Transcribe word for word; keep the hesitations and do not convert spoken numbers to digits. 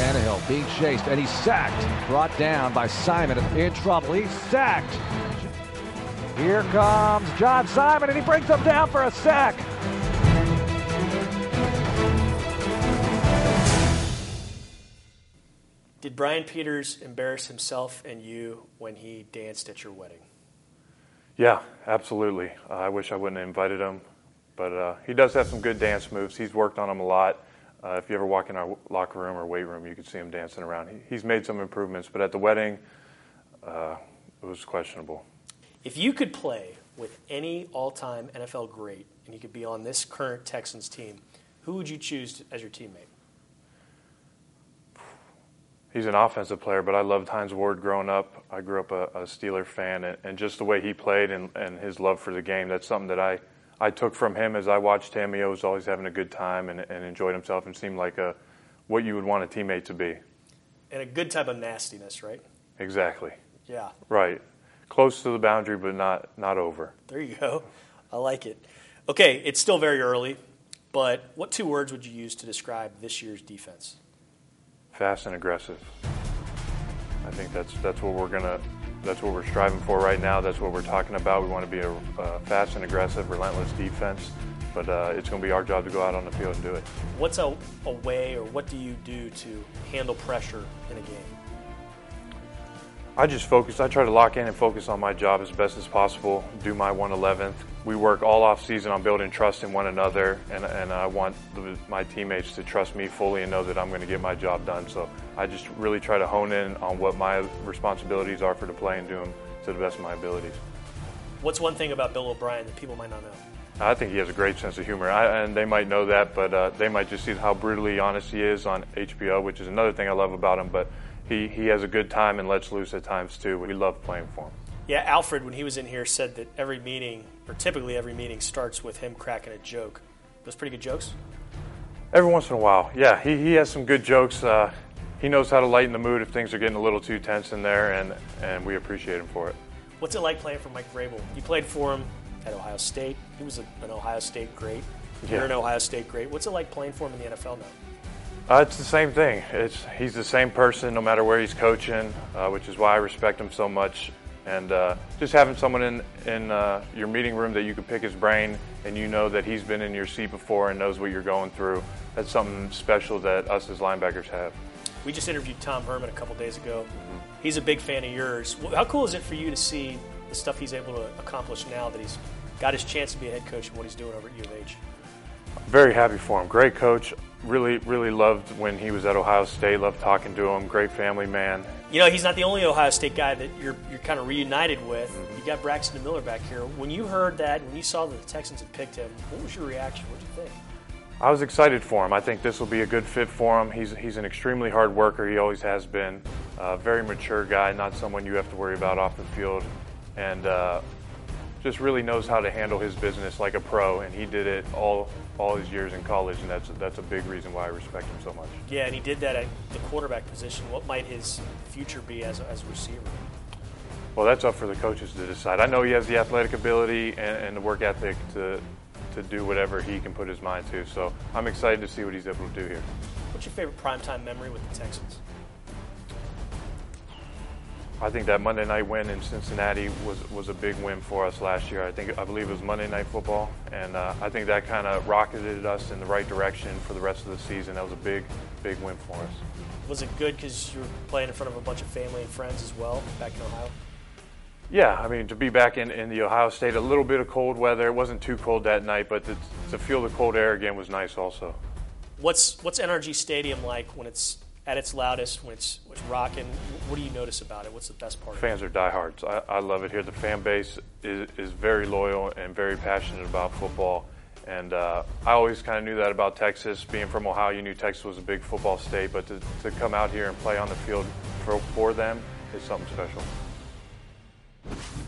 Tannehill being chased, and he's sacked. Brought down by Simon in trouble. He's sacked. Here comes John Simon, and he brings him down for a sack. Did Brian Peters embarrass himself and you when he danced at your wedding? Yeah, absolutely. Uh, I wish I wouldn't have invited him, but uh, he does have some good dance moves. He's worked on them a lot. Uh, if you ever walk in our locker room or weight room, you can see him dancing around. He, he's made some improvements, but at the wedding, uh, it was questionable. If you could play with any all-time N F L great and you could be on this current Texans team, who would you choose as your teammate? He's an offensive player, but I loved Hines Ward growing up. I grew up a, a Steeler fan, and, and just the way he played and, and his love for the game, that's something that I, I took from him as I watched him. He was always having a good time and, and enjoyed himself and seemed like a, what you would want a teammate to be. And a good type of nastiness, right? Exactly. Yeah. Right. Close to the boundary, but not, not over. There you go. I like it. Okay, it's still very early, but what two words would you use to describe this year's defense? Fast and aggressive. I think that's that's what we're gonna that's what we're striving for right now. That's what we're talking about. We want to be a uh, fast and aggressive, relentless defense. But uh, it's going to be our job to go out on the field and do it. What's a, a way, or what do you do to handle pressure in a game? I just focus. I try to lock in and focus on my job as best as possible. Do my one eleventh. We work all off season on building trust in one another, and and I want the, my teammates to trust me fully and know that I'm going to get my job done. So I just really try to hone in on what my responsibilities are for the play and do them to the best of my abilities. What's one thing about Bill O'Brien that people might not know? I think he has a great sense of humor, I, and they might know that, but uh, they might just see how brutally honest he is on H B O, which is another thing I love about him. But he, he has a good time and lets loose at times too. We love playing for him. Yeah, Alfred, when he was in here, said that every meeting, or typically every meeting, starts with him cracking a joke. Those pretty good jokes? Every once in a while, yeah. He, he has some good jokes. Uh, he knows how to lighten the mood if things are getting a little too tense in there, and, and we appreciate him for it. What's it like playing for Mike Vrabel? You played for him at Ohio State. He was a, an Ohio State great. Yeah. You're an Ohio State great. What's it like playing for him in the N F L now? Uh, it's the same thing. It's he's the same person no matter where he's coaching, uh, which is why I respect him so much. And uh, just having someone in, in uh, your meeting room that you can pick his brain and you know that he's been in your seat before and knows what you're going through, that's something special that us as linebackers have. We just interviewed Tom Herman a couple days ago. Mm-hmm. He's a big fan of yours. How cool is it for you to see the stuff he's able to accomplish now that he's got his chance to be a head coach and what he's doing over at U of H? Very happy for him. Great coach. Really, really loved when he was at Ohio State. Loved talking to him. Great family man. You know, he's not the only Ohio State guy that you're you're kind of reunited with. Mm-hmm. You got Braxton Miller back here. When you heard that, when you saw that the Texans had picked him, what was your reaction? What did you think? I was excited for him. I think this will be a good fit for him. He's he's an extremely hard worker. He always has been. A very mature guy, not someone you have to worry about off the field, and uh, just really knows how to handle his business like a pro. And he did it all all his years in college, and that's that's a big reason why I respect him so much. Yeah, and he did that at the quarterback position. What might his future be as a, as a receiver? Well, that's up for the coaches to decide. I know he has the athletic ability and, and the work ethic to to do whatever he can put his mind to. So I'm excited to see what he's able to do here. What's your favorite primetime memory with the Texans? I think that Monday night win in Cincinnati was was a big win for us last year. I think I believe it was Monday Night Football, and uh, I think that kind of rocketed us in the right direction for the rest of the season. That was a big, big win for us. Was it good because you were playing in front of a bunch of family and friends as well back in Ohio? Yeah, I mean, to be back in, in the Ohio State, a little bit of cold weather. It wasn't too cold that night, but to, to feel the cold air again was nice also. What's what's N R G Stadium like when it's at its loudest, when it's, when it's rocking? What do you notice about it? What's the best part Fans of it? are diehards. I, I love it here. The fan base is, is very loyal and very passionate about football. And uh, I always kind of knew that about Texas. Being from Ohio, you knew Texas was a big football state. But to, to come out here and play on the field for, for them is something special.